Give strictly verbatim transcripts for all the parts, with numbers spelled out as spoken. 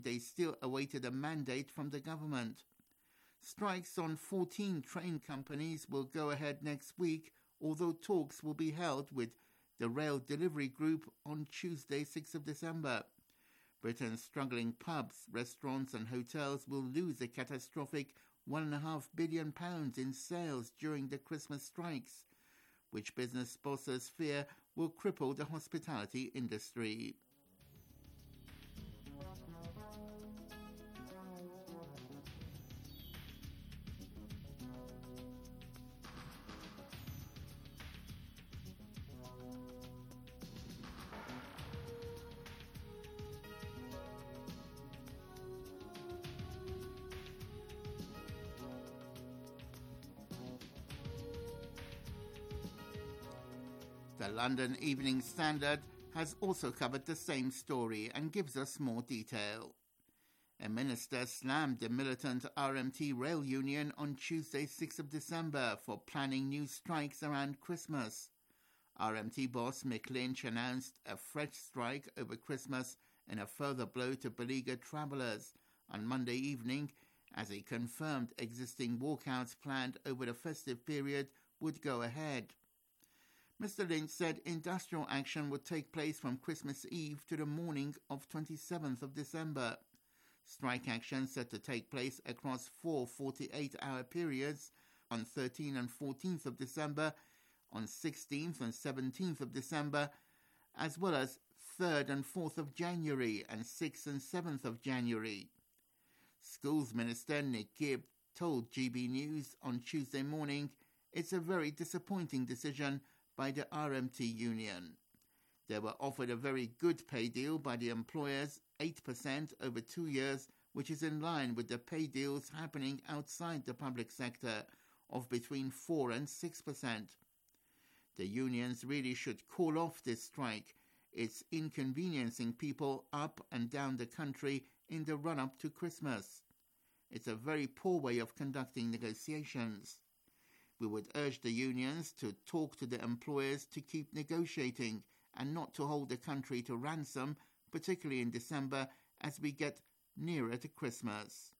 They still awaited a mandate from the government. Strikes on fourteen train companies will go ahead next week, although talks will be held with the Rail Delivery Group on Tuesday, sixth of December. Britain's struggling pubs, restaurants and hotels will lose a catastrophic one point five billion pounds in sales during the Christmas strikes, which business bosses fear will cripple the hospitality industry. The London Evening Standard has also covered the same story and gives us more detail. A minister slammed the militant R M T rail union on Tuesday, sixth of December, for planning new strikes around Christmas. R M T boss Mick Lynch announced a fresh strike over Christmas in a further blow to beleaguered travellers on Monday evening, as he confirmed existing walkouts planned over the festive period would go ahead. Mister Lynch said industrial action would take place from Christmas Eve to the morning of twenty-seventh of December. Strike action set to take place across four forty-eight hour periods on thirteenth and fourteenth of December, on sixteenth and seventeenth of December, as well as third and fourth of January and sixth and seventh of January. Schools Minister Nick Gibb told G B News on Tuesday morning it's a very disappointing decision by the R M T union. They were offered a very good pay deal by the employers, eight percent over two years, which is in line with the pay deals happening outside the public sector of between four and six percent. The unions really should call off this strike. It's inconveniencing people up and down the country in the run-up to Christmas. It's a very poor way of conducting negotiations. We would urge the unions to talk to the employers to keep negotiating and not to hold the country to ransom, particularly in December as we get nearer to Christmas.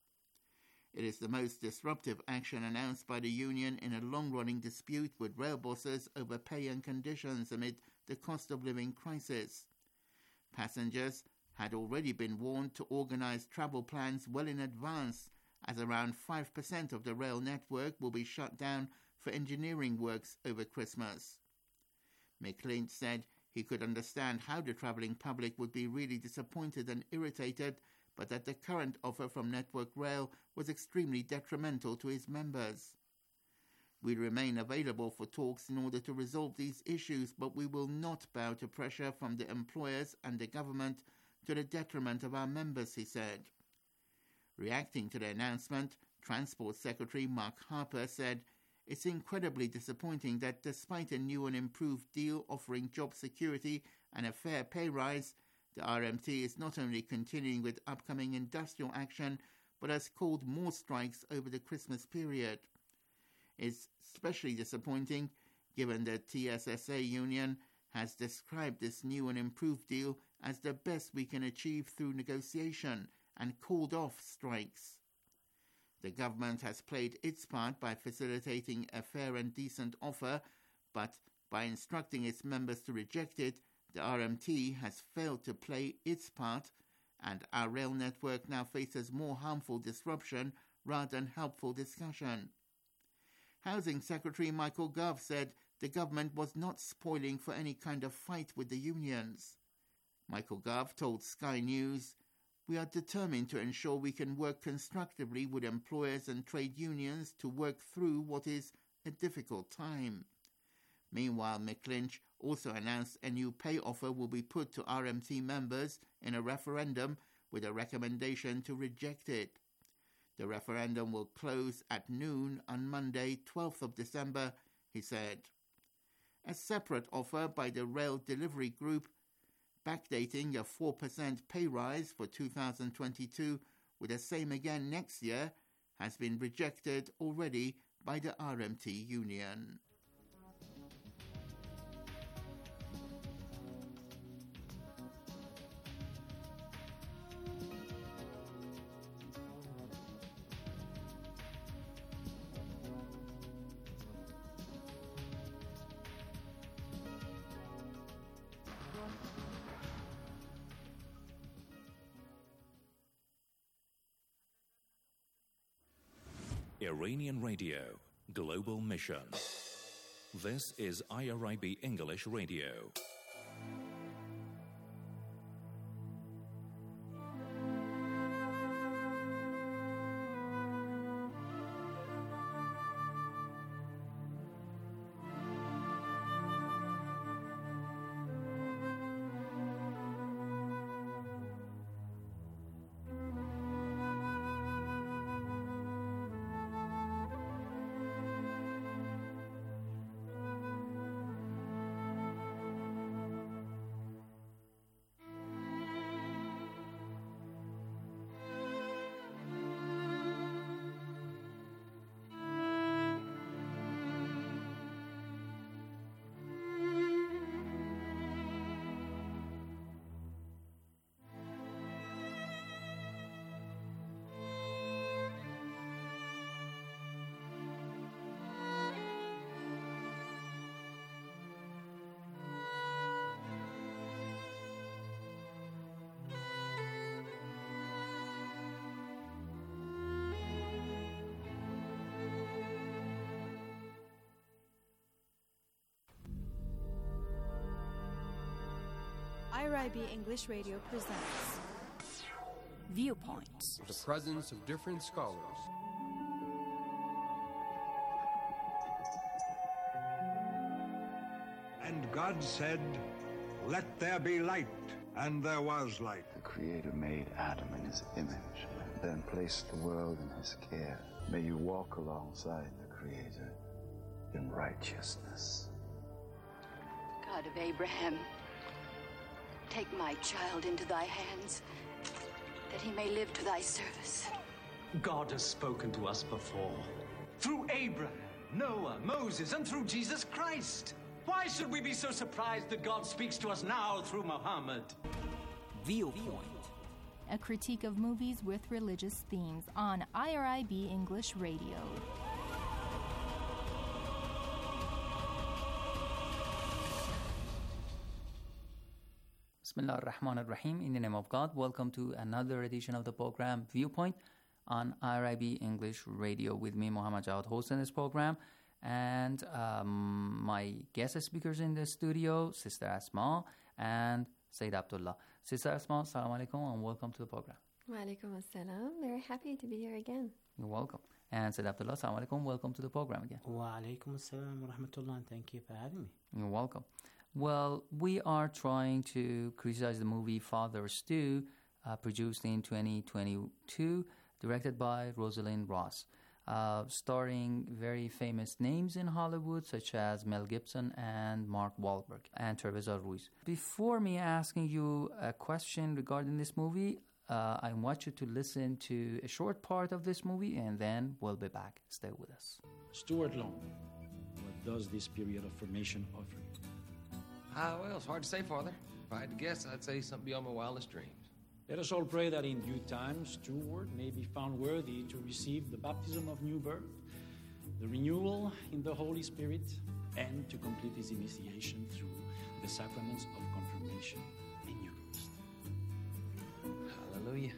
It is the most disruptive action announced by the union in a long-running dispute with rail bosses over pay and conditions amid the cost of living crisis. Passengers had already been warned to organise travel plans well in advance, as around five percent of the rail network will be shut down for engineering works over Christmas. Mick Lynch said he could understand how the travelling public would be really disappointed and irritated, but that the current offer from Network Rail was extremely detrimental to his members. We remain available for talks in order to resolve these issues, but we will not bow to pressure from the employers and the government to the detriment of our members, he said. Reacting to the announcement, Transport Secretary Mark Harper said, "It's incredibly disappointing that despite a new and improved deal offering job security and a fair pay rise, the R M T is not only continuing with upcoming industrial action, but has called more strikes over the Christmas period. It's especially disappointing given that T S S A union has described this new and improved deal as the best we can achieve through negotiation and called off strikes. The government has played its part by facilitating a fair and decent offer, but by instructing its members to reject it, the R M T has failed to play its part, and our rail network now faces more harmful disruption rather than helpful discussion." Housing Secretary Michael Gove said the government was not spoiling for any kind of fight with the unions. Michael Gove told Sky News, "We are determined to ensure we can work constructively with employers and trade unions to work through what is a difficult time." Meanwhile, Mick Lynch also announced a new pay offer will be put to R M T members in a referendum with a recommendation to reject it. The referendum will close at noon on Monday, twelfth of December, he said. A separate offer by the Rail Delivery Group, backdating a four percent pay rise for two thousand twenty-two with the same again next year, has been rejected already by the R M T union. Iranian Radio, Global Mission. This is I R I B English Radio. I R I B English Radio presents Viewpoints. The presence of different scholars. And God said, "Let there be light," and there was light. The Creator made Adam in his image, and then placed the world in his care. May you walk alongside the Creator in righteousness. God of Abraham, take my child into thy hands, that he may live to thy service. God has spoken to us before, through Abraham, Noah, Moses, and through Jesus Christ. Why should we be so surprised that God speaks to us now through Muhammad? Viewpoint, a critique of movies with religious themes on I R I B English Radio. Bismillah ar-Rahman ar-Rahim. In the name of God, welcome to another edition of the program Viewpoint on I R I B English Radio with me, Muhammad Jawad, hosting this program, and um, my guest speakers in the studio, Sister Asma and Sayyid Abdullah. Sister Asma, assalamu alaikum and welcome to the program. Wa alaikum assalam. Very happy to be here again. You're welcome. And Sayyid Abdullah, assalamu alaikum, welcome to the program again. Wa alaikum assalam wa rahmatullah, and thank you for having me. You're welcome. Well, we are trying to criticize the movie Father Stu, uh, produced in twenty twenty-two, directed by Rosalind Ross, uh, starring very famous names in Hollywood such as Mel Gibson and Mark Wahlberg and Teresa Ruiz. Before me asking you a question regarding this movie, uh, I want you to listen to a short part of this movie and then we'll be back. Stay with us. Stuart Long, what does this period of formation offer? Ah, well, it's hard to say, Father. If I had to guess, I'd say something beyond my wildest dreams. Let us all pray that in due time, Stuart may be found worthy to receive the baptism of new birth, the renewal in the Holy Spirit, and to complete his initiation through the sacraments of confirmation and Eucharist. Hallelujah.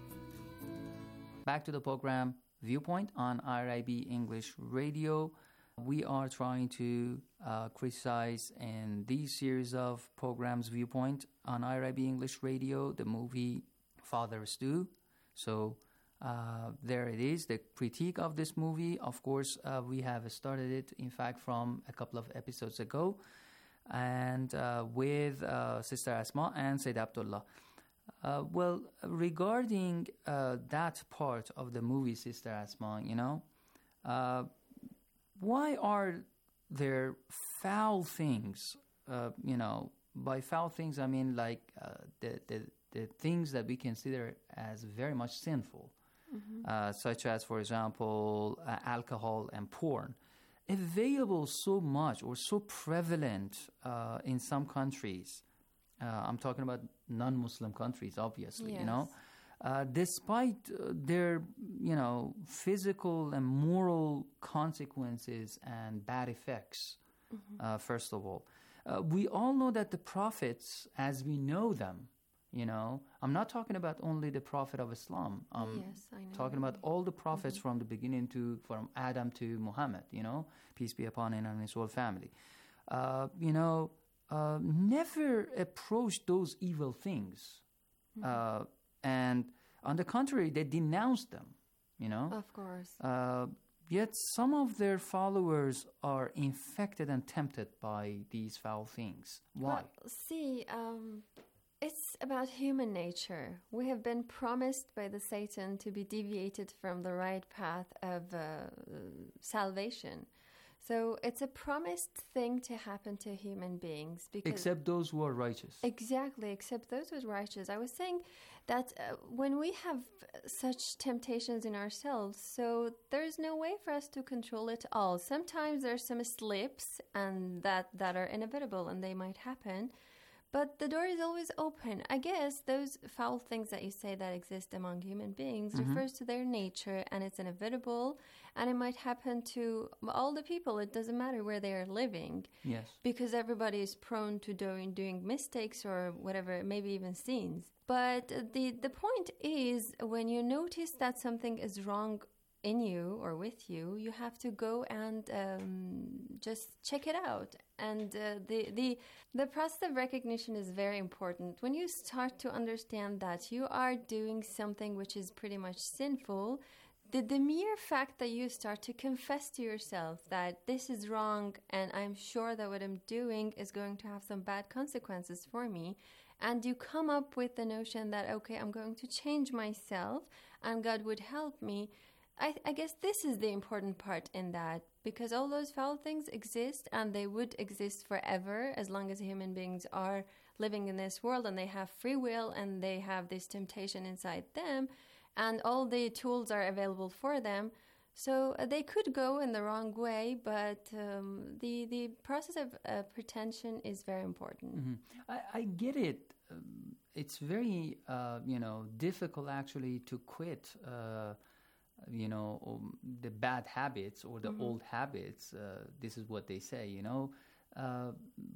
Back to the program Viewpoint on I R I B English Radio. We are trying to uh, criticize in these series of programs Viewpoint on I R I B English Radio the movie Father Stu. So uh, there it is, the critique of this movie. Of course, uh, we have started it, in fact, from a couple of episodes ago, and uh, with uh, Sister Asma and Sayyid Abdullah. Uh, well, regarding uh, that part of the movie, Sister Asma, you know, uh, why are there foul things? Uh, you know, by foul things, I mean like uh, the, the the things that we consider as very much sinful, mm-hmm. uh, such as, for example, uh, alcohol and porn, available so much or so prevalent uh, in some countries. Uh, I'm talking about non-Muslim countries, obviously, yes. you know. Uh, despite uh, their, you know, physical and moral consequences and bad effects, mm-hmm. uh, first of all. Uh, we all know that the prophets, as we know them, You know, I'm not talking about only the Prophet of Islam. I'm yes, I know. talking about all the prophets mm-hmm. from the beginning to, from Adam to Muhammad, you know, peace be upon him and his whole family. Uh, you know, uh, never approach those evil things. Mm-hmm. Uh, and on the contrary, they denounced them, you know. Of course. Uh, yet some of their followers are infected and tempted by these foul things. Why? Well, see, um, it's about human nature. We have been promised by the Satan to be deviated from the right path of uh, salvation. So it's a promised thing to happen to human beings. Because except those who are righteous. Exactly, except those who are righteous. I was saying that uh, when we have such temptations in ourselves, so there's no way for us to control it all. Sometimes there's some slips and that, that are inevitable and they might happen. But the door is always open. I guess those foul things that you say that exist among human beings mm-hmm. refers to their nature, and it's inevitable, and it might happen to all the people. It doesn't matter where they are living. Yes. Because everybody is prone to doing, doing mistakes or whatever, maybe even sins. But the, the point is, when you notice that something is wrong in you or with you, you have to go and um, just check it out. And uh, the, the the process of recognition is very important. When you start to understand that you are doing something which is pretty much sinful, the, the mere fact that you start to confess to yourself that this is wrong and I'm sure that what I'm doing is going to have some bad consequences for me, and you come up with the notion that, okay, I'm going to change myself and God would help me, I, I guess this is the important part in that, because all those foul things exist and they would exist forever as long as human beings are living in this world and they have free will and they have this temptation inside them and all the tools are available for them. So uh, they could go in the wrong way, but um, the, the process of uh, pretension is very important. Mm-hmm. I, I get it. Um, it's very, uh, you know, difficult actually to quit uh, you know, um, the bad habits or the mm-hmm. old habits. Uh, this is what they say, you know, uh,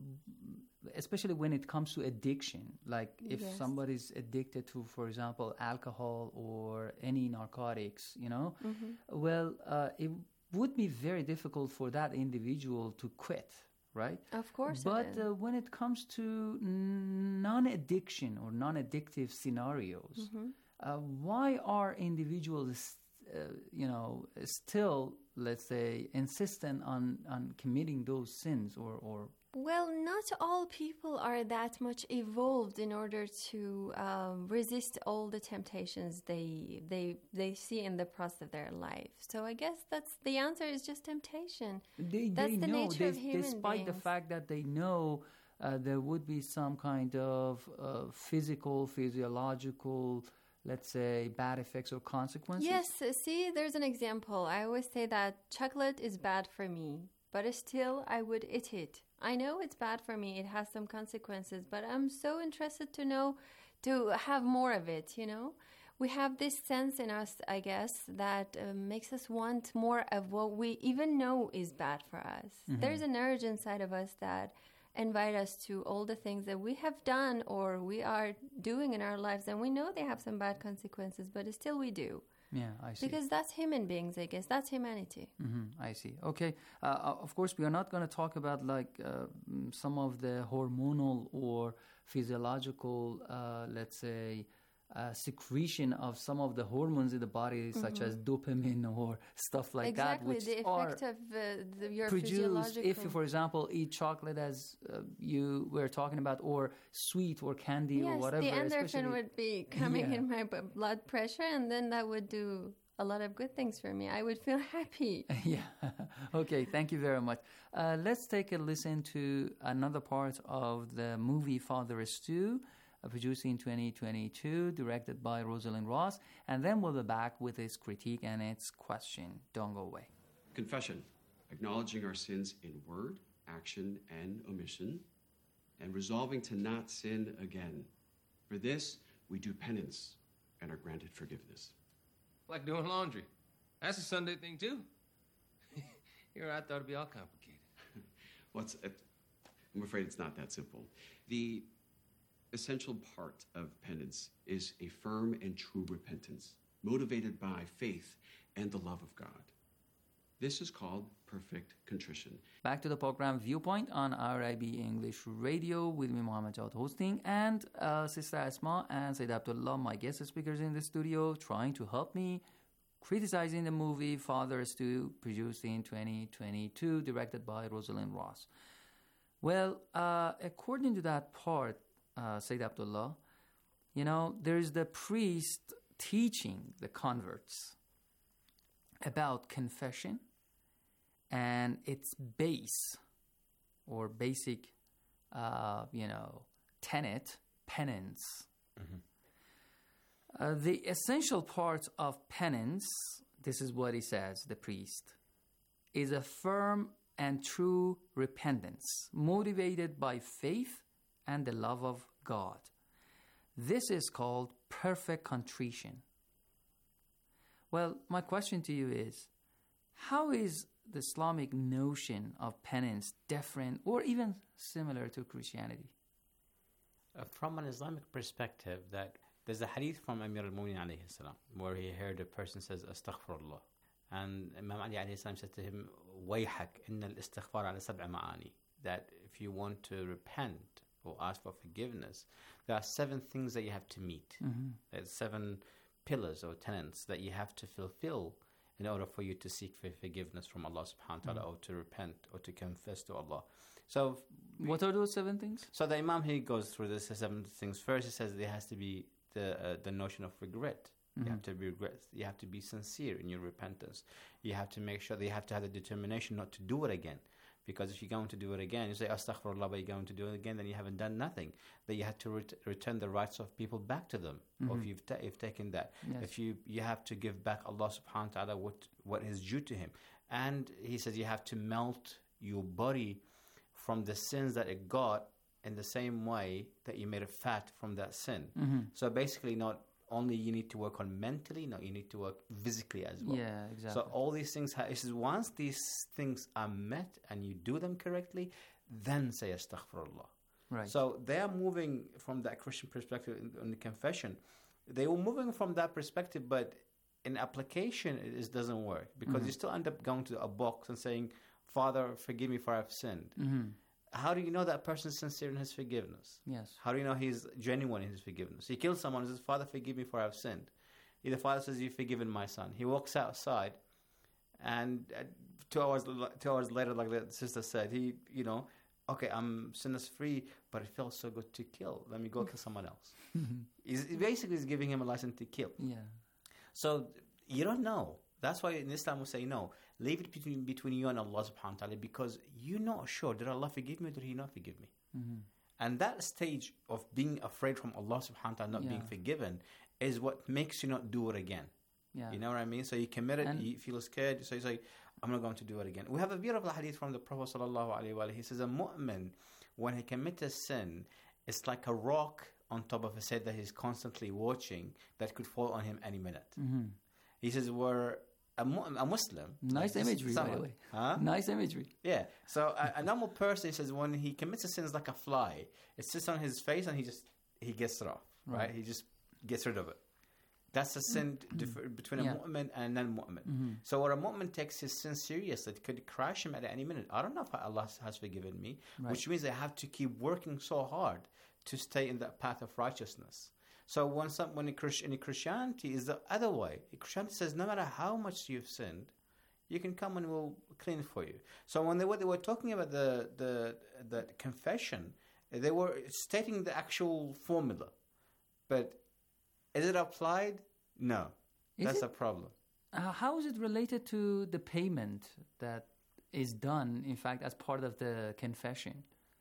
especially when it comes to addiction. Like if yes. somebody's addicted to, for example, alcohol or any narcotics, you know, mm-hmm. well, uh, it would be very difficult for that individual to quit. Right? Of course. But uh, when it comes to non-addiction or non-addictive scenarios, mm-hmm. uh, why are individuals Uh, you know, still, let's say, insistent on, on committing those sins or, or... Well, not all people are that much evolved in order to um, resist all the temptations they they they see in the process of their life. So I guess that's the answer is just temptation. They, that's they the know, nature they, of human despite beings. the fact that they know uh, there would be some kind of uh, physical, physiological... let's say, bad effects or consequences? Yes, see, there's an example. I always say that chocolate is bad for me, but still I would eat it. I know it's bad for me, it has some consequences, but I'm so interested to know, to have more of it, you know? We have this sense in us, I guess, that uh, makes us want more of what we even know is bad for us. Mm-hmm. There's an urge inside of us that invite us to all the things that we have done or we are doing in our lives, and we know they have some bad consequences, but still we do. Yeah, I see. Because that's human beings, I guess. That's humanity. Mm-hmm, I see. Okay. Uh, of course, we are not going to talk about like uh, some of the hormonal or physiological, uh, let's say, Uh, secretion of some of the hormones in the body, mm-hmm. such as dopamine or stuff like exactly, that, which the effect are of uh, the, your produced if you, for example, eat chocolate, as uh, you were talking about, or sweet or candy yes, or whatever. The endorphin would be coming yeah. in my b- blood pressure, and then that would do a lot of good things for me. I would feel happy. Yeah. Okay, thank you very much. Uh, let's take a listen to another part of the movie Father Stu, Uh, produced in twenty twenty-two, directed by Rosalind Ross, and then we'll be back with its critique and its question. Don't go away. Confession, acknowledging our sins in word, action, and omission, and resolving to not sin again. For this, we do penance and are granted forgiveness. Like doing laundry. That's a Sunday thing, too. Here, I thought it'd be all complicated. Well, it's, it, I'm afraid it's not that simple. The... essential part of penance is a firm and true repentance, motivated by faith and the love of God. This is called perfect contrition. Back to the program Viewpoint on R I B English Radio with me, Mohammed Jawad, hosting, and uh, Sister Asma and Sayyid Abdullah, my guest speakers in the studio, trying to help me criticizing the movie Father Stu, produced in twenty twenty-two, directed by Rosalind Ross. Well, uh, according to that part, uh, Sayyid Abdullah, you know, there is the priest teaching the converts about confession and its base or basic, uh, you know, tenet, penance. Mm-hmm. Uh, the essential part of penance, this is what he says, the priest, is a firm and true repentance, motivated by faith and the love of God. This is called perfect contrition. Well, my question to you is, how is the Islamic notion of penance different or even similar to Christianity? Uh, from an Islamic perspective, that there's a hadith from Amir al-Mu'minin alayhi salam, where he heard a person says, Astaghfirullah. And Imam Ali alayhi salam said to him, Wayhak, inna al-istighfar ala sab'a ma'ani. That if you want to repent or ask for forgiveness, there are seven things that you have to meet. Mm-hmm. There's seven pillars or tenets that you have to fulfill in order for you to seek for forgiveness from Allah subhanahu wa ta'ala, mm. or to repent or to confess to Allah. So, what are those seven things? So the Imam, he goes through the seven things. First, he says there has to be the uh, the notion of regret. Mm-hmm. You have to be regret. You have to be sincere in your repentance. You have to make sure that you have to have the determination not to do it again. Because if you're going to do it again, you say, Astaghfirullah, but you're going to do it again, then you haven't done nothing. That you have to ret- return the rights of people back to them, mm-hmm. or if you've, ta- you've taken that. Yes. If you you have to give back Allah subhanahu wa ta'ala what, what is due to Him. And he says you have to melt your body from the sins that it got in the same way that you made it fat from that sin. Mm-hmm. So basically not only you need to work on mentally, no, you need to work physically as well. Yeah, exactly. So all these things, ha- it says once these things are met and you do them correctly, then say astaghfirullah. Right. So they are moving from that Christian perspective in, in the confession. They were moving from that perspective, but in application, it is, doesn't work because mm-hmm. you still end up going to a box and saying, Father, forgive me for I've sinned. Mm-hmm. How do you know that person is sincere in his forgiveness? Yes. How do you know he's genuine in his forgiveness? He kills someone and says, Father, forgive me for I've sinned. The father says, you've forgiven my son. He walks outside, and uh, two hours two hours later, like the sister said, he, you know, okay, I'm sinless free, but it feels so good to kill. Let me go kill someone else. he's, he basically is giving him a license to kill. Yeah. So you don't know. That's why in Islam we say no. Leave it between between you and Allah subhanahu wa ta'ala, because you're not sure, did Allah forgive me or did He not forgive me? Mm-hmm. And that stage of being afraid from Allah subhanahu wa ta'ala not yeah. being forgiven is what makes you not do it again. Yeah. You know what I mean? So you commit it, and you feel scared, so you say, I'm not going to do it again. We have a beautiful hadith from the Prophet sallallahu alaihi wasallam. He says, a mu'min, when he commits a sin, it's like a rock on top of a head that he's constantly watching that could fall on him any minute. Mm-hmm. He says, we're A, a Muslim. Nice like imagery, someone, by the way. Huh? Nice imagery. Yeah. So a, a normal person, he says, when he commits a sin, it's like a fly. It sits on his face and he just he gets it off. Right? right? He just gets rid of it. That's a sin differ, between a yeah. mu'min and a non-mu'min. Mm-hmm. So when a mu'min takes his sin seriously, it could crash him at any minute. I don't know if Allah has forgiven me, right. which means I have to keep working so hard to stay in that path of righteousness. So when some, when in Christianity is the other way. Christianity says no matter how much you've sinned, you can come and we'll clean it for you. So when they were, they were talking about the, the the confession, they were stating the actual formula. But is it applied? No. Is That's it? a problem. Uh, how is it related to the payment that is done, in fact, as part of the confession?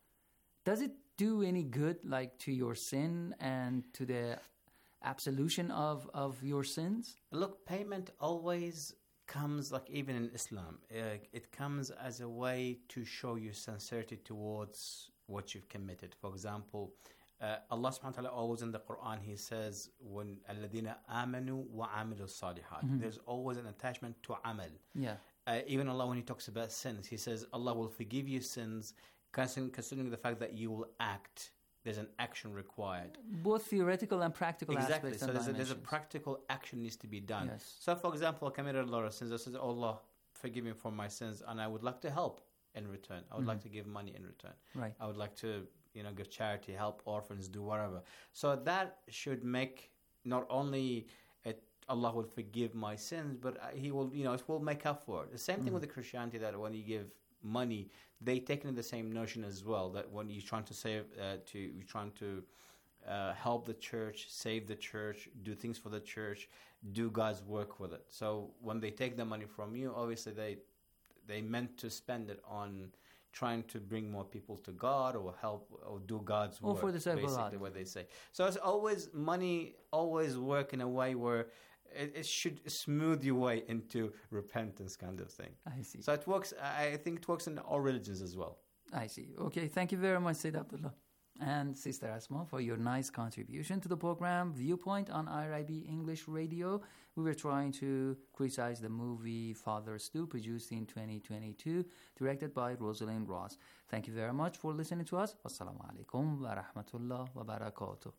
Does it do any good, like to your sin and to the absolution of, of your sins? Look, payment always comes, like even in Islam, uh, it comes as a way to show your sincerity towards what you've committed. For example, uh, Allah subhanahu wa ta'ala always in the Quran, He says, when الَّذِينَ آمَنُوا وَعَمِلُوا الصَّالِحَاتِ mm-hmm. There's always an attachment to amal. Yeah. Uh, even Allah, when He talks about sins, He says, Allah will forgive you sins, considering the fact that you will act there's an action required. Both theoretical and practical exactly. aspects. So and there's a, there's a dimensions. practical action needs to be done. Yes. So, for example, I committed a lot of sins. I said, oh, Allah, forgive me for my sins, and I would like to help in return. I would Mhm. like to give money in return. Right. I would like to, you know, give charity, help orphans, do whatever. So that should make not only it, Allah will forgive my sins, but He will, you know, it will make up for it. The same thing Mhm. with the Christianity, that when you give money, they take in the same notion as well, that when you're trying to save, uh, to you're trying to uh, help the church, save the church, do things for the church, do God's work with it. So when they take the money from you, obviously they they meant to spend it on trying to bring more people to God, or help, or do God's Or work. for the sake of basically, God. what they say. So it's always money, always work in a way where it, it should smooth your way into repentance, kind of thing. I see. So it works. I I think it works in all religions as well. I see. Okay, thank you very much, Sayyid Abdullah. And Sister Asma, for your nice contribution to the program Viewpoint on I R I B English Radio. We were trying to criticize the movie Father Stu, produced in twenty twenty-two, directed by Rosalind Ross. Thank you very much for listening to us. Wassalamu alaikum wa rahmatullah wa barakatuh.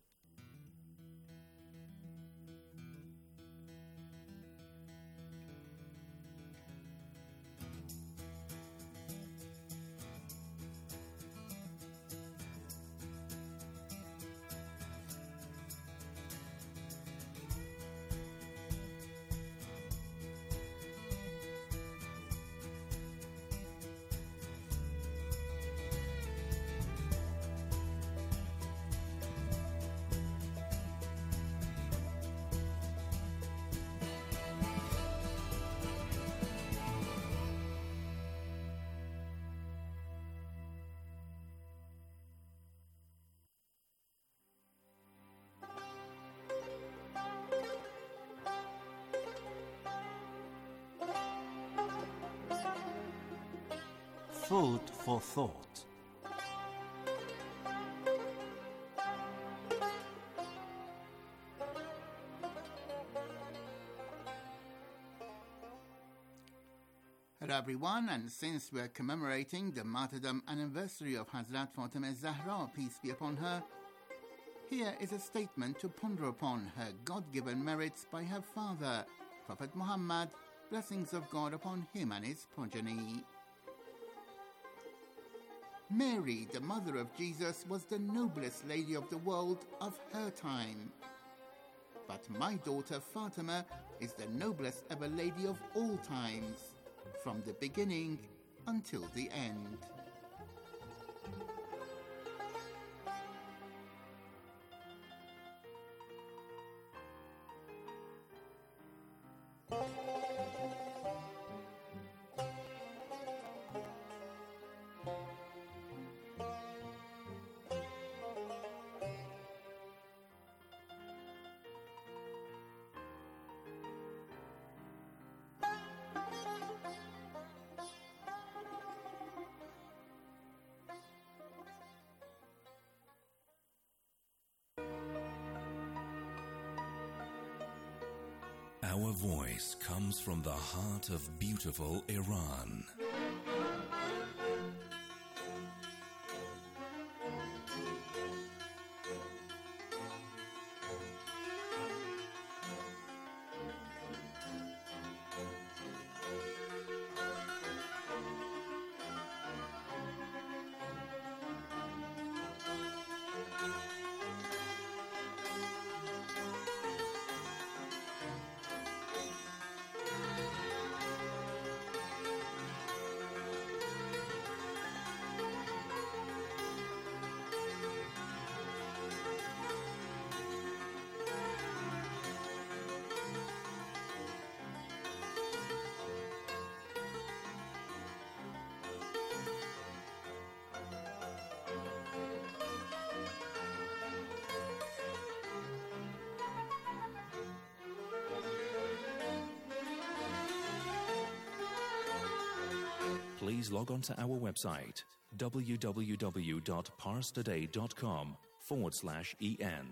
Food for thought. Hello everyone, and since we're commemorating the martyrdom anniversary of Hazrat Fatima Zahra, peace be upon her, here is a statement to ponder upon her God-given merits by her father, Prophet Muhammad, blessings of God upon him and his progeny. Mary, the mother of Jesus, was the noblest lady of the world of her time. But my daughter Fatima is the noblest ever lady of all times, from the beginning until the end. Our voice comes from the heart of beautiful Iran. Please log on to our website, www.parstoday.com forward slash en.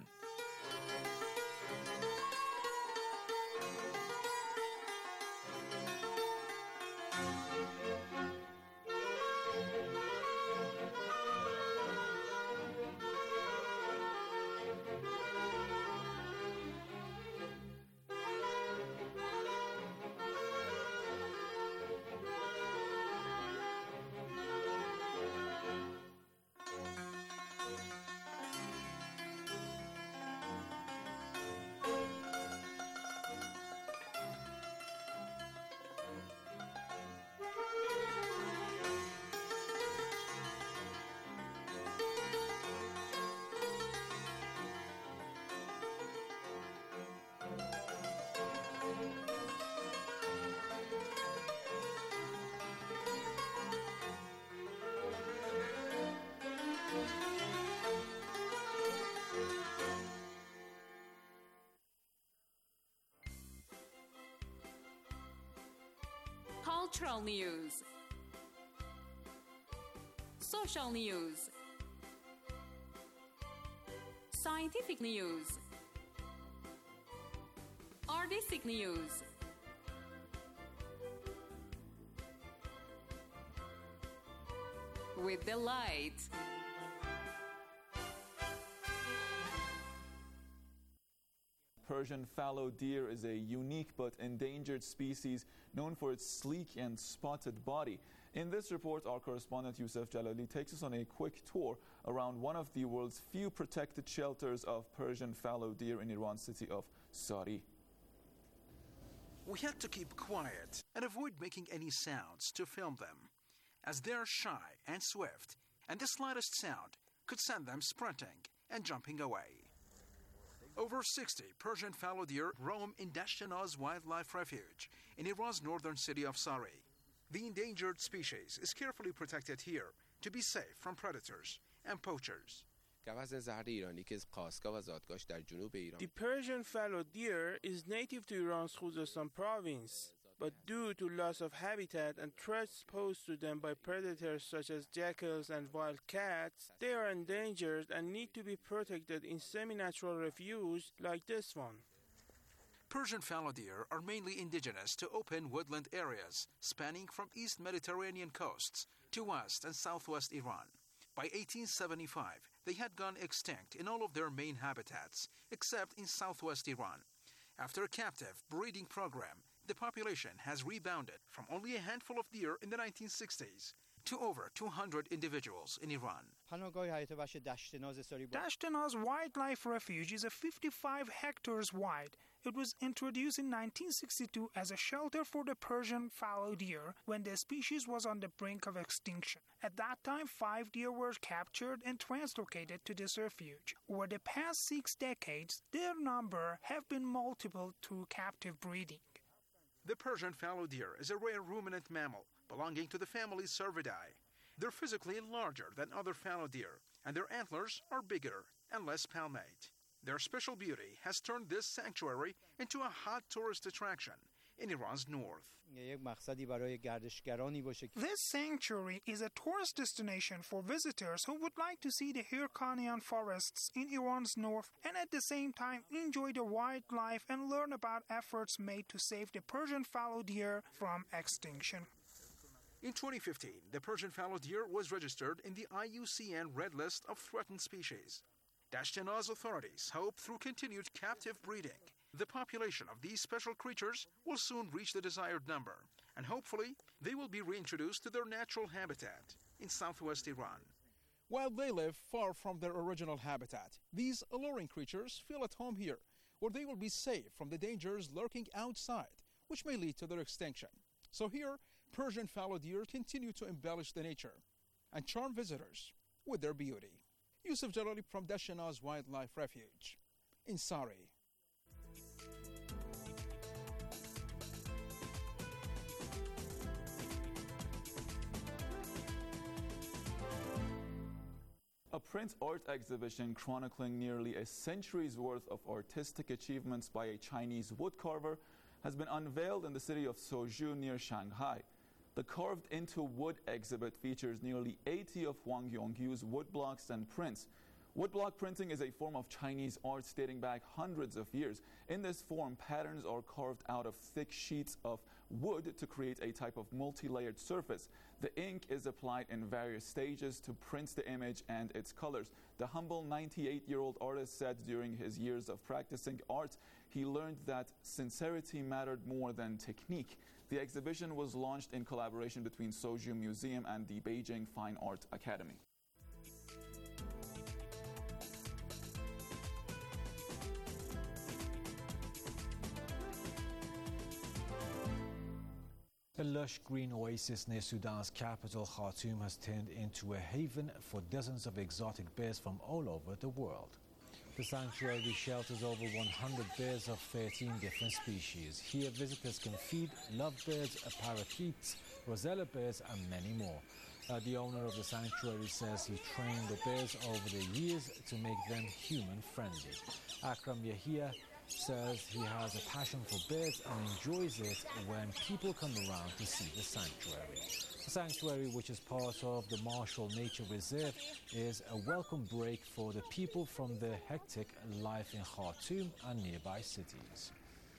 Cultural news. Social news. Scientific news. Artistic news. With delight. Persian fallow deer is a unique but endangered species known for its sleek and spotted body. In this report, our correspondent Yusuf Jalali takes us on a quick tour around one of the world's few protected shelters of Persian fallow deer in Iran's city of Sari. We had to keep quiet and avoid making any sounds to film them, as they're shy and swift, and the slightest sound could send them sprinting and jumping away. Over sixty Persian fallow deer roam in Dashtanaz Wildlife Refuge in Iran's northern city of Sari. The endangered species is carefully protected here to be safe from predators and poachers. The Persian fallow deer is native to Iran's Khuzestan province, but due to loss of habitat and threats posed to them by predators such as jackals and wild cats, they are endangered and need to be protected in semi-natural refuge like this one. Persian fallow deer are mainly indigenous to open woodland areas spanning from East Mediterranean coasts to West and Southwest Iran. By eighteen seventy-five, they had gone extinct in all of their main habitats, except in Southwest Iran. After a captive breeding program, the population has rebounded from only a handful of deer in the nineteen sixties to over two hundred individuals in Iran. Dashtanaz Wildlife Refuge is a fifty-five hectares wide. It was introduced in nineteen sixty-two as a shelter for the Persian fallow deer when the species was on the brink of extinction. At that time, five deer were captured and translocated to this refuge. Over the past six decades, their number have been multiplied through captive breeding. The Persian fallow deer is a rare ruminant mammal belonging to the family Cervidae. They're physically larger than other fallow deer, and their antlers are bigger and less palmate. Their special beauty has turned this sanctuary into a hot tourist attraction in Iran's north. This sanctuary is a tourist destination for visitors who would like to see the Hyrkanian forests in Iran's north and at the same time enjoy the wildlife and learn about efforts made to save the Persian fallow deer from extinction. In twenty fifteen, the Persian fallow deer was registered in the I U C N Red List of Threatened Species. Dashtanaz authorities hope through continued captive breeding, the population of these special creatures will soon reach the desired number, and hopefully they will be reintroduced to their natural habitat in southwest Iran. While they live far from their original habitat, these alluring creatures feel at home here, where they will be safe from the dangers lurking outside, which may lead to their extinction. So here, Persian fallow deer continue to embellish the nature and charm visitors with their beauty. Yusuf Jalali from Dashtanaz Wildlife Refuge in Sari. A print art exhibition chronicling nearly a century's worth of artistic achievements by a Chinese woodcarver has been unveiled in the city of Suzhou near Shanghai. The Carved into Wood exhibit features nearly eighty of Huang Yongyu's woodblocks and prints. Woodblock printing is a form of Chinese art dating back hundreds of years. In this form, patterns are carved out of thick sheets of wood to create a type of multi-layered surface. The ink is applied in various stages to print the image and its colors. The humble ninety-eight-year-old artist said during his years of practicing art, he learned that sincerity mattered more than technique. The exhibition was launched in collaboration between Suzhou Museum and the Beijing Fine Art Academy. The lush green oasis near Sudan's capital, Khartoum, has turned into a haven for dozens of exotic birds from all over the world. The sanctuary shelters over one hundred birds of thirteen different species. Here, visitors can feed lovebirds, parakeets, rosella birds, and many more. Uh, the owner of the sanctuary says he trained the birds over the years to make them human-friendly. Akram Yahia says he has a passion for birds and enjoys it when people come around to see the sanctuary. The sanctuary, which is part of the Marshall Nature Reserve, is a welcome break for the people from the hectic life in Khartoum and nearby cities.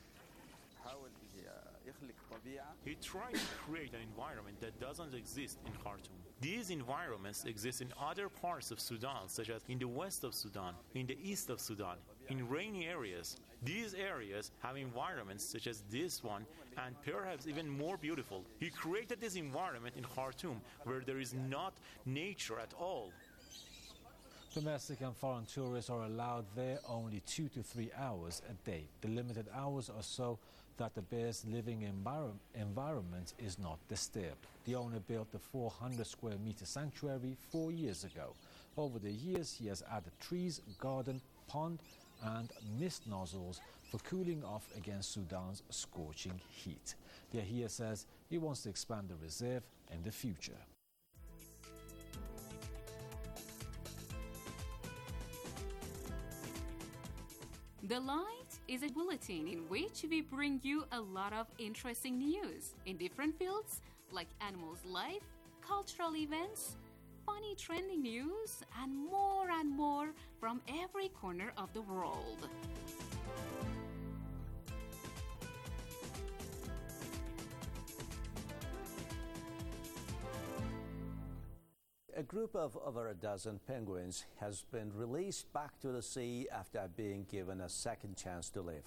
He tried to create an environment that doesn't exist in Khartoum. These environments exist in other parts of Sudan, such as in the west of Sudan, in the east of Sudan, in rainy areas. These areas have environments such as this one, and perhaps even more beautiful. He created this environment in Khartoum, where there is not nature at all. Domestic and foreign tourists are allowed there only two to three hours a day. The limited hours are so that the bear's living envir- environment is not disturbed. The owner built the four hundred square meter sanctuary four years ago. Over the years, he has added trees, garden, pond, and mist nozzles for cooling off against Sudan's scorching heat. The Yahia says he wants to expand the reserve in the future. The Light is a bulletin in which we bring you a lot of interesting news in different fields like animals' life, cultural events, funny trending news, and more and more from every corner of the world. A group of over a dozen penguins has been released back to the sea after being given a second chance to live.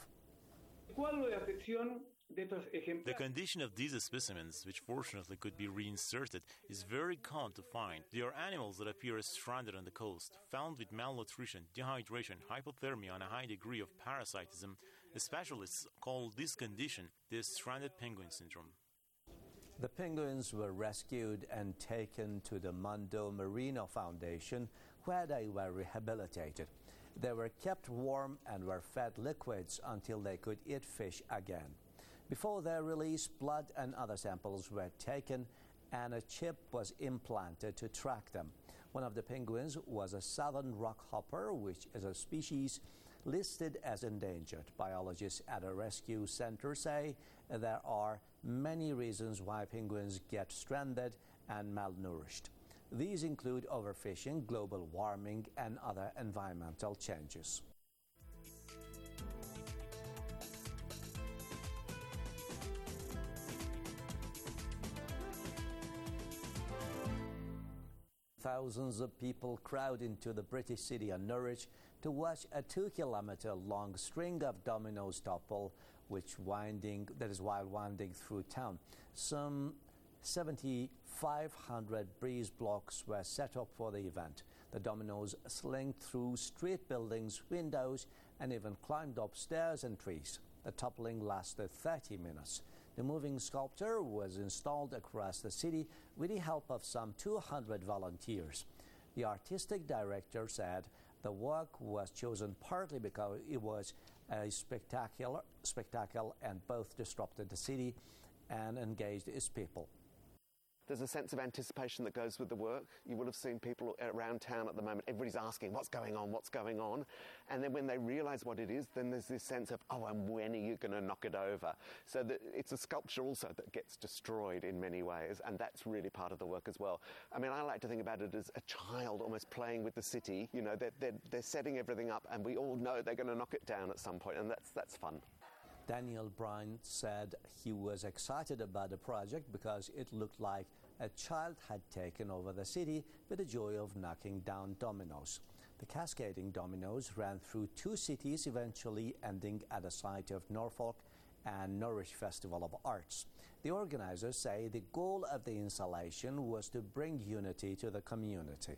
The condition of these specimens, which fortunately could be reinserted, is very common to find. They are animals that appear stranded on the coast, found with malnutrition, dehydration, hypothermia, and a high degree of parasitism. Specialists call this condition the stranded penguin syndrome. The penguins were rescued and taken to the Mondo Marino Foundation, where they were rehabilitated. They were kept warm and were fed liquids until they could eat fish again. Before their release, blood and other samples were taken and a chip was implanted to track them. One of the penguins was a southern rockhopper, which is a species listed as endangered. Biologists at a rescue center say there are many reasons why penguins get stranded and malnourished. These include overfishing, global warming, and other environmental changes. Thousands of people crowd into the British city of Norwich to watch a two-kilometer-long string of dominoes topple, which winding that is while winding through town. Some seven thousand five hundred breeze blocks were set up for the event. The dominoes slinked through street buildings, windows, and even climbed up stairs and trees. The toppling lasted thirty minutes. The moving sculpture was installed across the city with the help of some two hundred volunteers. The artistic director said the work was chosen partly because it was a spectacular spectacle and both disrupted the city and engaged its people. There's a sense of anticipation that goes with the work. You will have seen people around town at the moment. Everybody's asking, what's going on, what's going on? And then when they realise what it is, then there's this sense of, oh, and when are you going to knock it over? So that it's a sculpture also that gets destroyed in many ways, and that's really part of the work as well. I mean, I like to think about it as a child almost playing with the city. You know, they're, they're, they're setting everything up, and we all know they're going to knock it down at some point, and that's, that's fun. Daniel Bryan said he was excited about the project because it looked like a child had taken over the city with the joy of knocking down dominoes. The cascading dominoes ran through two cities, eventually ending at the site of Norfolk and Norwich Festival of Arts. The organizers say the goal of the installation was to bring unity to the community.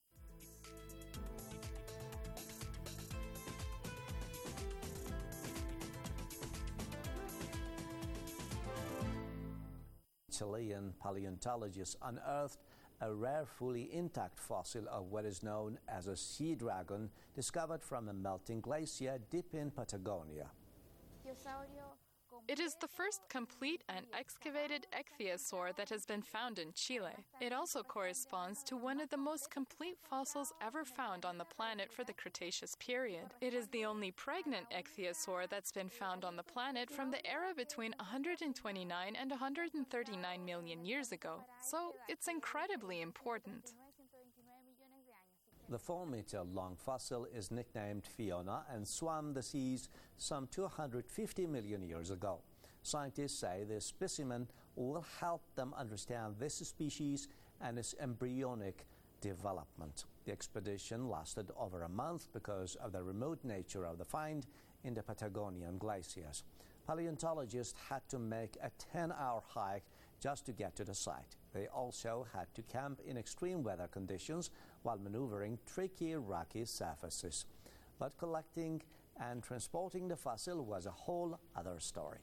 Chilean paleontologists unearthed a rare fully intact fossil of what is known as a sea dragon discovered from a melting glacier deep in Patagonia. It is the first complete and excavated ichthyosaur that has been found in Chile. It also corresponds to one of the most complete fossils ever found on the planet for the Cretaceous period. It is the only pregnant ichthyosaur that's been found on the planet from the era between one hundred twenty-nine and one hundred thirty-nine million years ago, so it's incredibly important. The four-meter-long fossil is nicknamed Fiona and swam the seas some two hundred fifty million years ago. Scientists say this specimen will help them understand this species and its embryonic development. The expedition lasted over a month because of the remote nature of the find in the Patagonian glaciers. Paleontologists had to make a ten-hour hike just to get to the site. They also had to camp in extreme weather conditions while maneuvering tricky rocky surfaces. But collecting and transporting the fossil was a whole other story.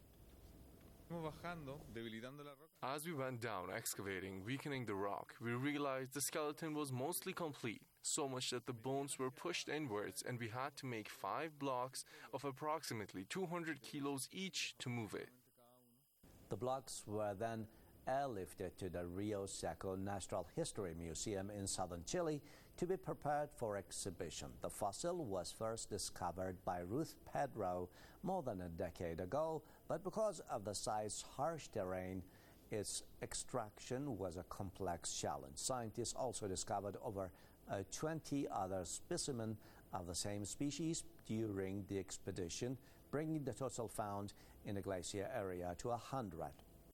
As we went down excavating, weakening the rock, we realized the skeleton was mostly complete, so much that the bones were pushed inwards and we had to make five blocks of approximately two hundred kilos each to move it. The blocks were then airlifted to the Rio Seco Natural History Museum in southern Chile to be prepared for exhibition. The fossil was first discovered by Ruth Pedro more than a decade ago, but because of the site's harsh terrain, its extraction was a complex challenge. Scientists also discovered over uh, twenty other specimens of the same species during the expedition, bringing the total found in the glacier area to one hundred.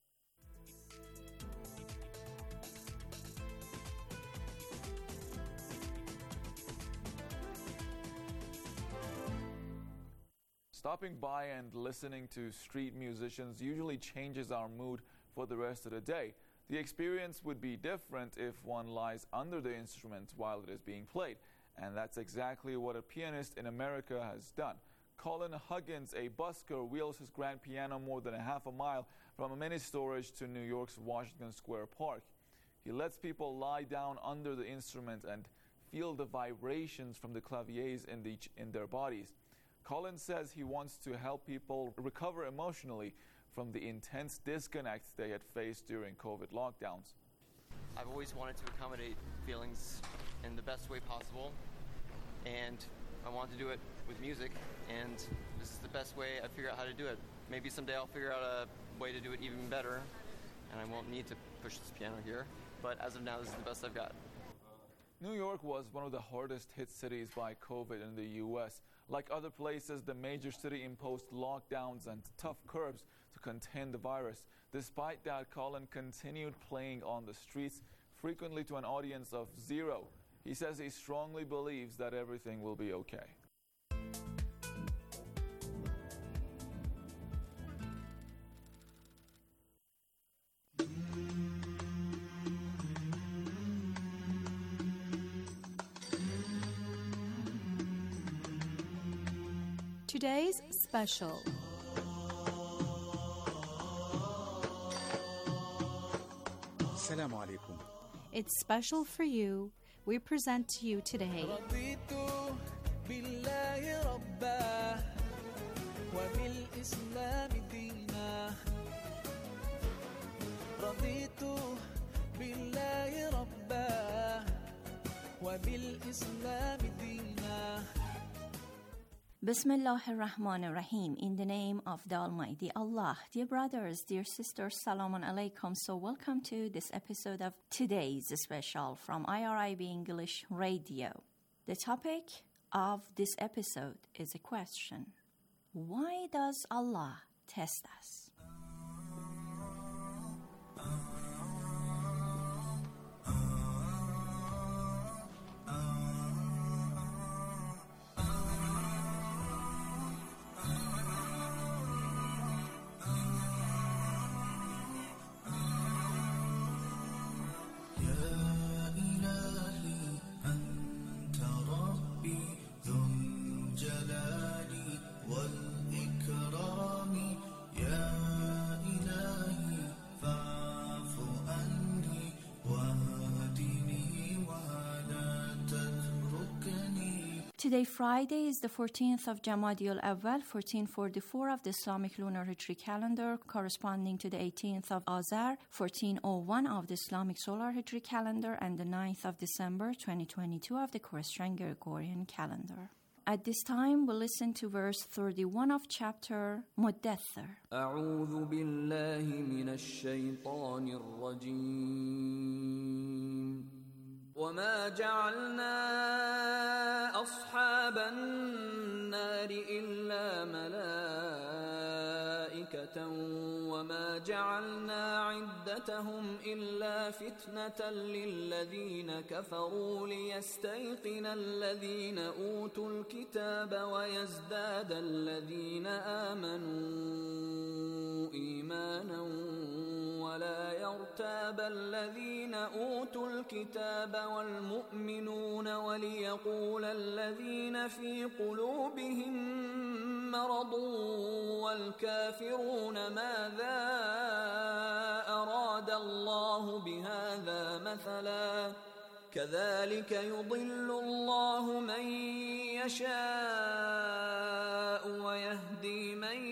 Stopping by and listening to street musicians usually changes our mood for the rest of the day. The experience would be different if one lies under the instrument while it is being played, and that's exactly what a pianist in America has done. Colin Huggins, a busker, wheels his grand piano more than a half a mile from a mini storage to New York's Washington Square Park. He lets people lie down under the instrument and feel the vibrations from the claviers in, the, in their bodies. Colin says he wants to help people recover emotionally from the intense disconnect they had faced during COVID lockdowns. I've always wanted to accommodate feelings in the best way possible, and I want to do it with music, and this is the best way I figure out how to do it. Maybe someday I'll figure out a way to do it even better, and I won't need to push this piano here, but as of now, this is the best I've got. New York was one of the hardest hit cities by COVID in the U S Like other places, the major city imposed lockdowns and tough curbs to contain the virus. Despite that, Colin continued playing on the streets, frequently to an audience of zero. He says he strongly believes that everything will be okay. Today's special. Assalamu alaikum. It's special for you. We present to you today. Bismillahir Rahmanir Rahim. In the name of the Almighty Allah. Dear brothers, dear sisters, Salamun Alaikum. So welcome to this episode of today's special from I R I B English Radio. The topic of this episode is a question. Why does Allah test us? والإكرام يا Today, Friday, is the fourteenth of Jamadi al-Awwal, fourteen forty-four of the Islamic lunar Hijri calendar, corresponding to the eighteenth of Azar, fourteen oh one of the Islamic solar Hijri calendar, and the ninth of December, twenty twenty-two of the Christian Gregorian calendar. At this time, we'll listen to verse thirty-one of chapter Muddathir. أعوذ بالله من الشيطان الرجيم وما جعلنا أصحاب النار إلا ملائكة وما جعلنا عدتهم إلا فتنة للذين كفروا ليستيقن الذين أوتوا الكتاب ويزداد الذين آمنوا إيمانا ولا يرتاب الذين أوتوا الكتاب والمؤمنون وليقول الذين في قلوبهم مرض والكافرون ماذا أراد الله بهذا مثلا كذلك يضل الله من يشاء ويهدي من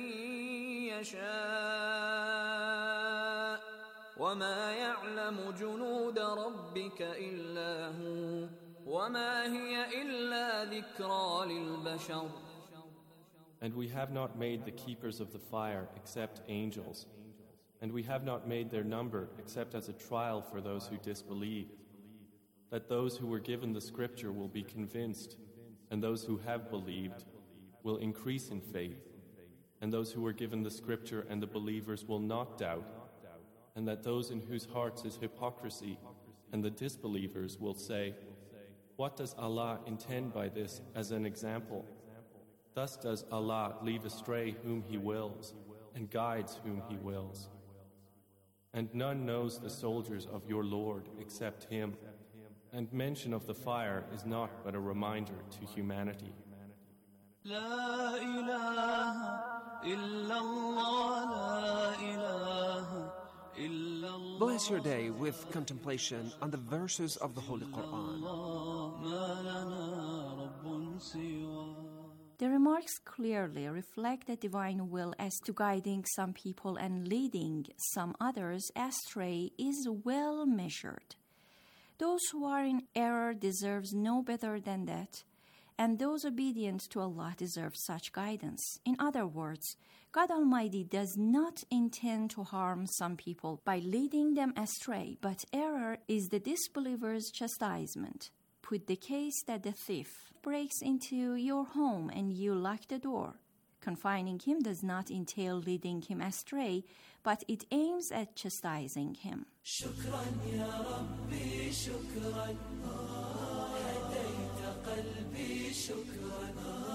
يشاء وما يعلم جنود ربك إلا هو وما هي إلا ذكرى للبشر. And we have not made the keepers of the fire except angels, and we have not made their number except as a trial for those who disbelieve, that those who were given the scripture will be convinced, and those who have believed will increase in faith, and those who were given the scripture and the believers will not doubt, and that those in whose hearts is hypocrisy and the disbelievers will say, what does Allah intend by this as an example? Thus does Allah leave astray whom He wills and guides whom He wills. And none knows the soldiers of your Lord except Him, and mention of the fire is not but a reminder to humanity. لا إله إلا الله لا إله إلا الله. Bless your day with contemplation on the verses of the Holy Quran. ما لنا رب سواه. The remarks clearly reflect the divine will as to guiding some people and leading some others astray is well measured. Those who are in error deserve no better than that, and those obedient to Allah deserve such guidance. In other words, God Almighty does not intend to harm some people by leading them astray, but error is the disbeliever's chastisement. Put the case that the thief breaks into your home and you lock the door. Confining him does not entail leading him astray, but it aims at chastising him. شكرا يا ربي شكرا هديت قلبي شكرا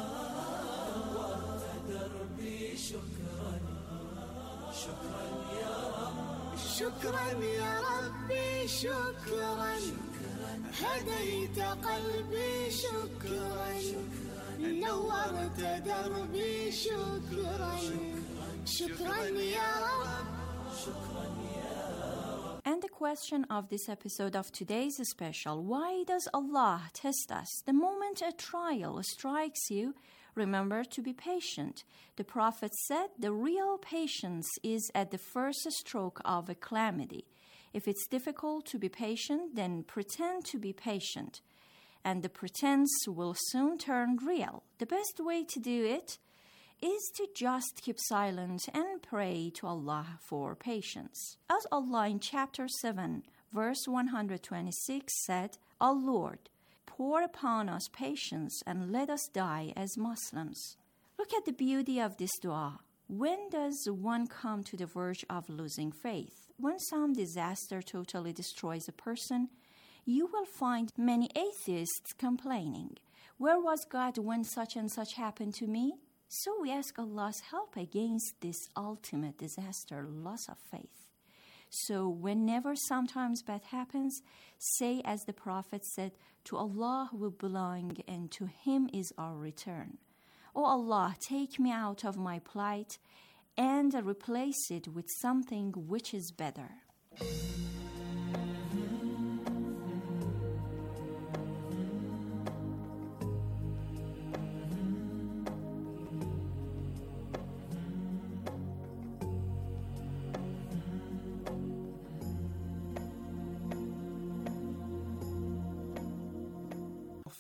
نورت دربي شكرا شكرا يا رب شكرا يا ربي شكرا هديت قلبي شكرا نورت دربي شكرا شكرا يا رب شكرا يا رب. And the question of this episode of today's special, why does Allah test us? The moment a trial strikes you, remember to be patient. The Prophet said the real patience is at the first stroke of a calamity. If it's difficult to be patient, then pretend to be patient, and the pretense will soon turn real. The best way to do it is to just keep silent and pray to Allah for patience. As Allah in chapter seven, verse one hundred twenty-six said, O Lord, pour upon us patience and let us die as Muslims. Look at the beauty of this dua. When does one come to the verge of losing faith? When some disaster totally destroys a person, you will find many atheists complaining, where was God when such and such happened to me? So we ask Allah's help against this ultimate disaster, loss of faith. So whenever sometimes bad happens, say as the Prophet said, to Allah we belong and to Him is our return. O Allah, take me out of my plight and replace it with something which is better.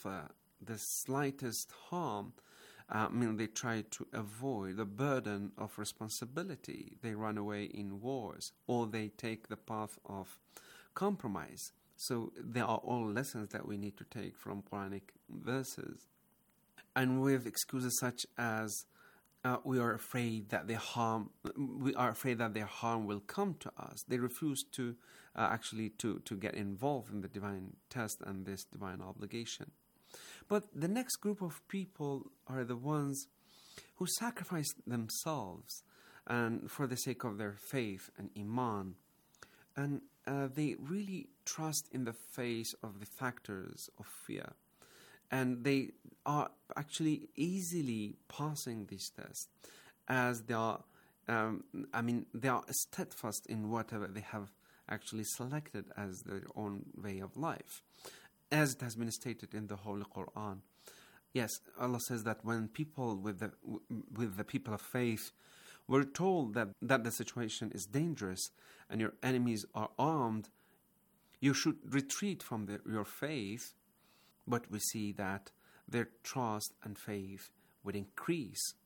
suffer the slightest harm, uh, I mean, they try to avoid the burden of responsibility. They run away in wars, or they take the path of compromise. So there are all lessons that we need to take from Quranic verses. And with excuses such as uh, we are afraid that their harm, we are afraid that their harm will come to us. They refuse to uh, actually to, to get involved in the divine test and this divine obligation. But the next group of people are the ones who sacrifice themselves and for the sake of their faith and iman. And uh, they really trust in the face of the factors of fear. And they are actually easily passing these tests as they are, um, I mean, they are steadfast in whatever they have actually selected as their own way of life. As it has been stated in the Holy Quran. Yes, Allah says that when people with the with the people of faith were told that, that the situation is dangerous and your enemies are armed, you should retreat from the, your faith. But we see that their trust and faith would increase.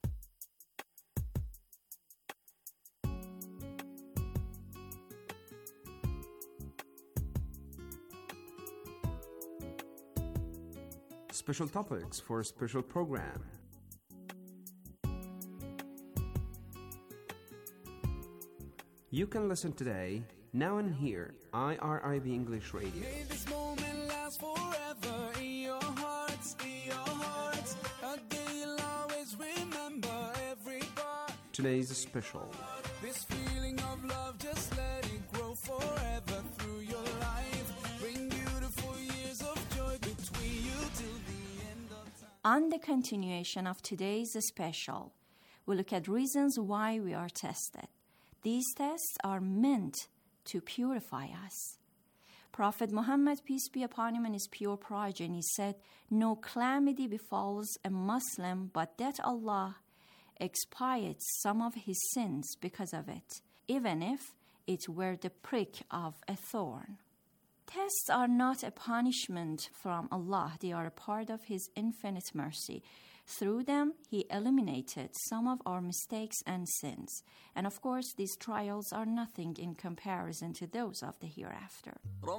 Special topics for a special program. You can listen today, now and here, I R I B English Radio. May this moment last forever in your hearts, in your hearts. A day you'll always remember every part. Today's special. This feeling of love, just let it grow forever through your life. Bring beautiful years of joy between you till the end of time. On the continuation of today's special, we look at reasons why we are tested. These tests are meant to purify us. Prophet Muhammad, peace be upon him, and his pure progeny said, "No calamity befalls a Muslim but that Allah expiates some of his sins because of it, even if it were the prick of a thorn." Tests are not a punishment from Allah. They are a part of His infinite mercy. Through them, He eliminated some of our mistakes and sins. And of course, these trials are nothing in comparison to those of the hereafter.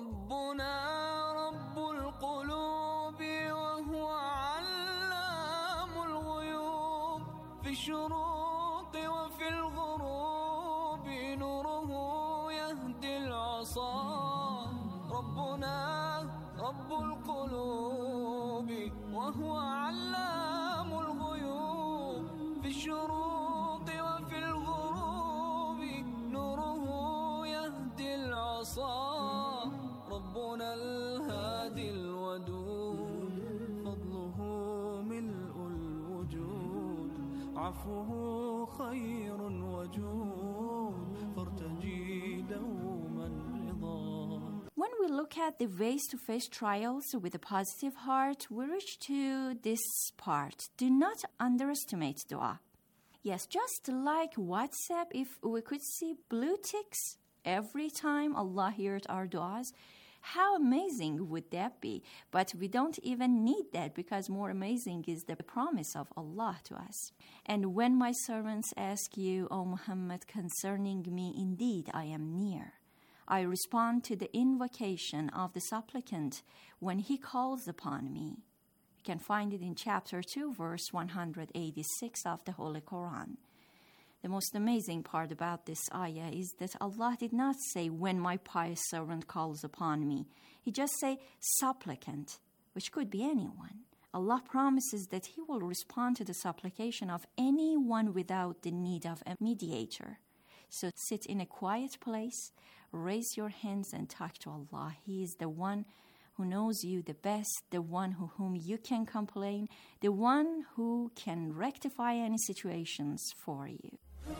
ربنا رب القلوب وهو علام الغيوب في الشروق وفي الغروب نوره يهدي العصا ربنا الهادي الودود فضله ملء الوجود عفوه خير وجود فارتجي دوما رضا. When we look at the ways to face trials with a positive heart, we reach to this part. Do not underestimate dua. Yes, just like WhatsApp, if we could see blue ticks every time Allah heard our duas, how amazing would that be? But we don't even need that, because more amazing is the promise of Allah to us. And when my servants ask you, O Muhammad, concerning me, indeed I am near. I respond to the invocation of the supplicant when he calls upon me. You can find it in chapter two, verse one hundred eighty-six of the Holy Quran. The most amazing part about this ayah is that Allah did not say, when my pious servant calls upon me. He just say, supplicant, which could be anyone. Allah promises that He will respond to the supplication of anyone without the need of a mediator. So sit in a quiet place, raise your hands and talk to Allah. He is the one who knows you the best, the one who whom you can complain, the one who can rectify any situations for you.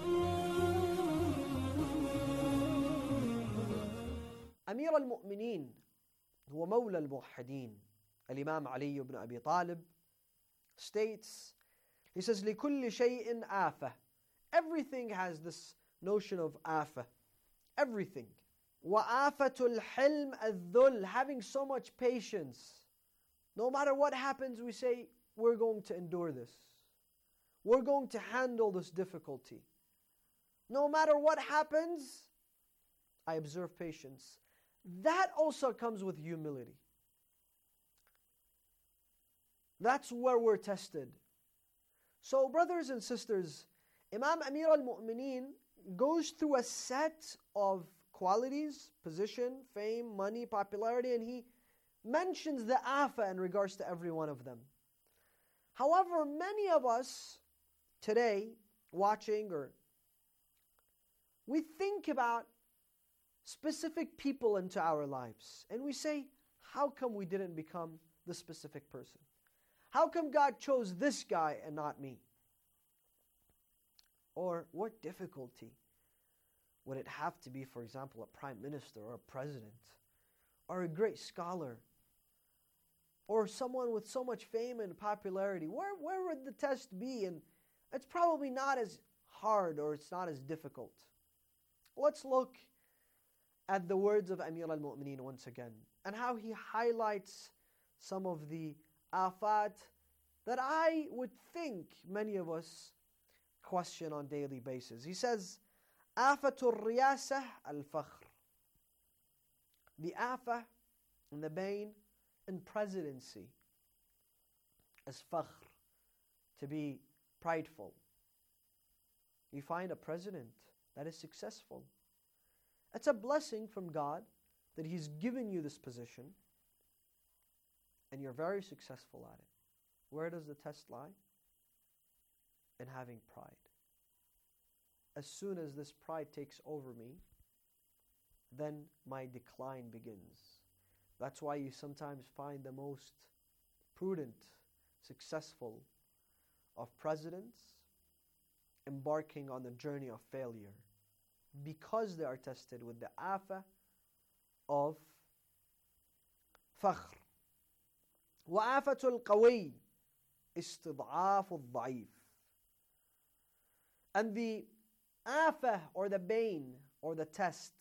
أمير المؤمنين هو مولى الموحدين الإمام علي بن أبي طالب states, he says, لكل شيء آفة. Everything has this notion of آفة. Everything. وآفة الحلم الذل. Having so much patience No matter what happens, we say, we're going to endure this. We're going to handle this difficulty. No matter what happens, I observe patience. That also comes with humility. That's where we're tested. So, brothers and sisters, Imam Amir al-Mu'mineen goes through a set of qualities, position, fame, money, popularity, and he mentions the afa in regards to every one of them. However, many of us today, watching, or we think about specific people into our lives, and we say, how come we didn't become the specific person? How come God chose this guy and not me? Or what difficulty would it have to be, for example, a prime minister or a president or a great scholar or someone with so much fame and popularity? Where, where would the test be? And it's probably not as hard or it's not as difficult. Let's look at the words of Amir al-Mu'mineen once again and how he highlights some of the afat that I would think many of us question on daily basis. He says, Afatul riyasah al-fakhr. The afa and the bane in presidency is fakhr, to be prideful. You find a president that is successful. It's a blessing from God that He's given you this position and you're very successful at it. Where does the test lie? In having pride. As soon as this pride takes over me, then my decline begins. That's why you sometimes find the most prudent, successful of presidents embarking on the journey of failure because they are tested with the afa of fakhr. وآفة القوي استضعاف الضعيف. And the afa, or the bane, or the test,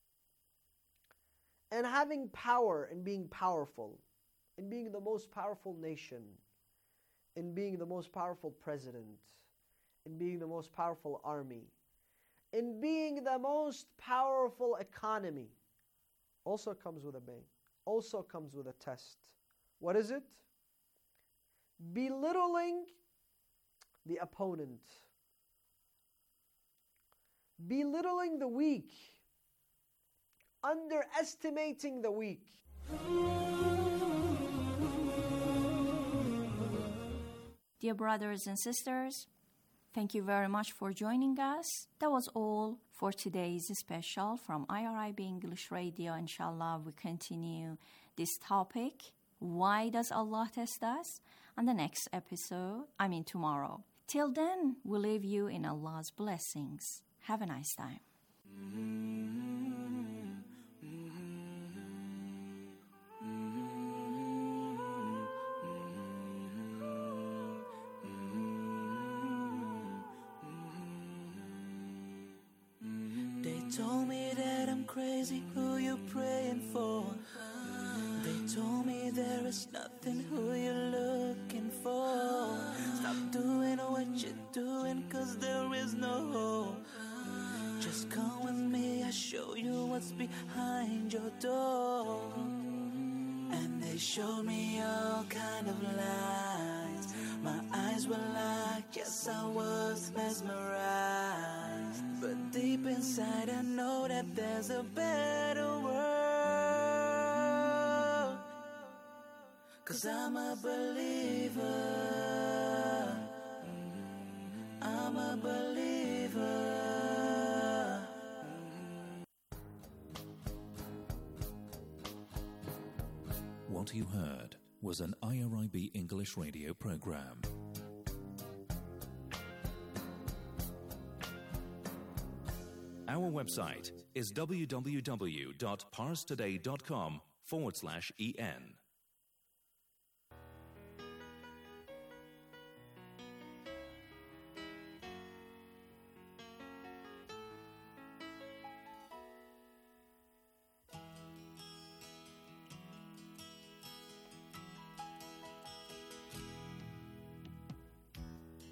and having power and being powerful, and being the most powerful nation, and being the most powerful president, and being the most powerful army, and being the most powerful economy, also comes with a bane, also comes with a test. What is it? Belittling the opponent. Belittling the weak. Underestimating the weak. Dear brothers and sisters, thank you very much for joining us. That was all for today's special from I R I B English Radio. Inshallah, we continue this topic. Why does Allah test us? On the next episode, I mean tomorrow. Till then, we leave you in Allah's blessings. Have a nice time. They told me that I'm crazy, who you praying for? They told me there is nothing, who you're looking for. Stop doing what you're doing, cause there is no hope. Just come with me, I'll show you what's behind your door. And they showed me all kind of lies. My eyes were locked, yes I was mesmerized. But deep inside I know that there's a better world. Cause I'm a believer. I'm a believer. What you heard was an I R I B English radio program. Our website is www.parstoday.com forward slash en.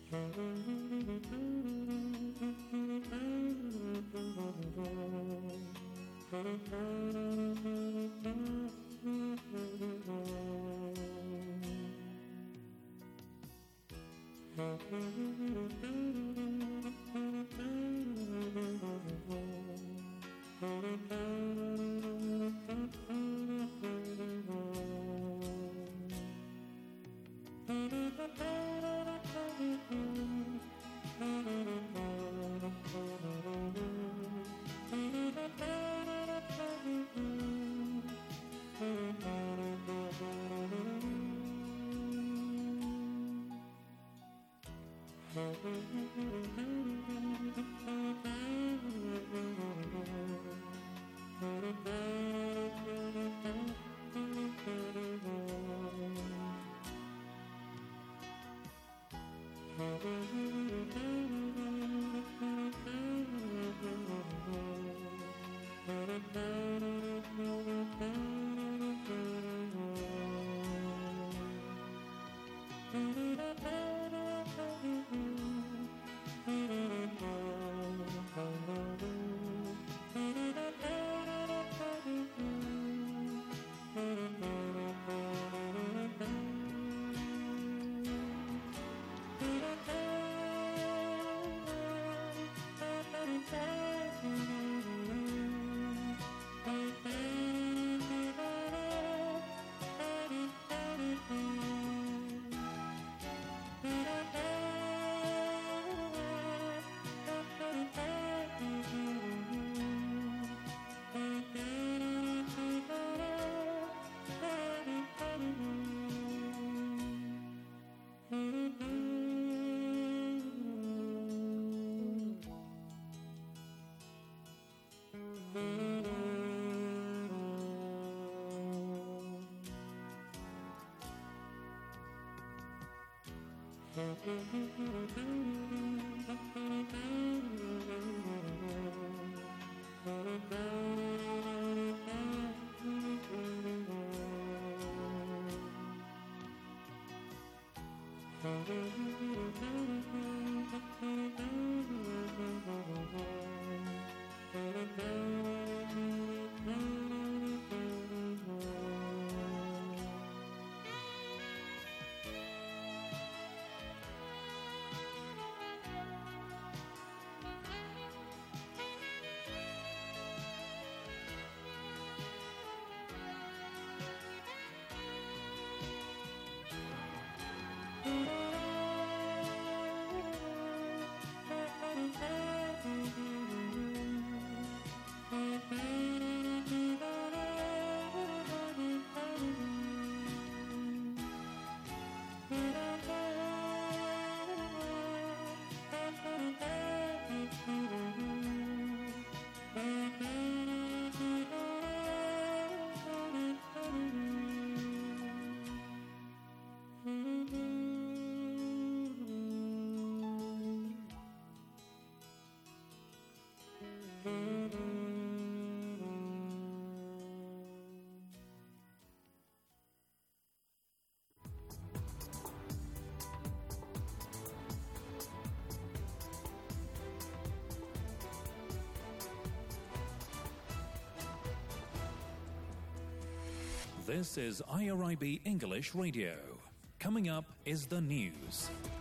This is I R I B English Radio. Coming up is the news.